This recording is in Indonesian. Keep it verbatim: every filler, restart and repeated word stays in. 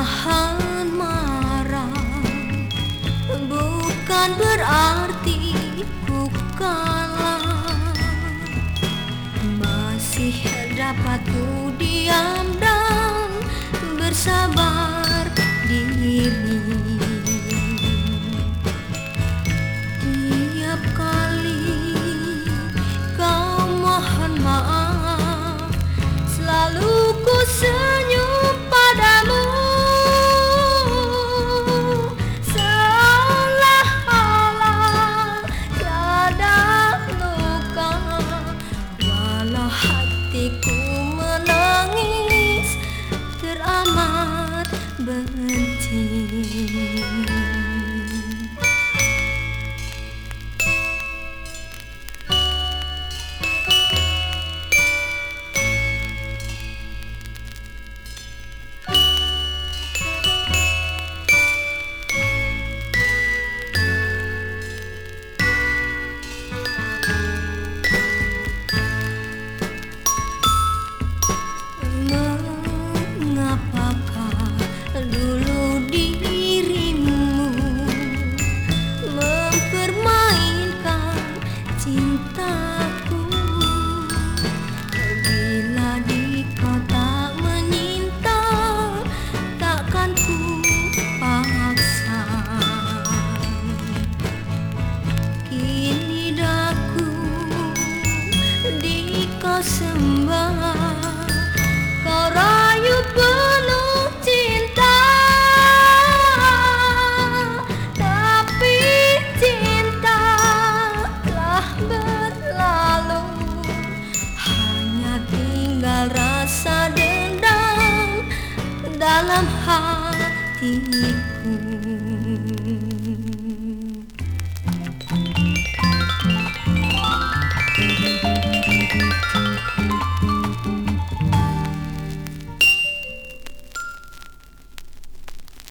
Menahan marah bukan berarti ku kalah. Masih dapat ku diam dan bersabar diri. Tiap kali kau mohon maaf, selalu ku senyum padamu. Seolah-olah tiada luka, walau hatiku menangis teramat benci. Mengapakah dulu dirimu mempermainkan cintaku? Bila di kau tak menyinta, takkan ku paksa. Kini daku di kau sembah, kau rayu penuh cinta. Tapi cinta telah berlalu, hanya tinggal rasa dendam dalam hatiku.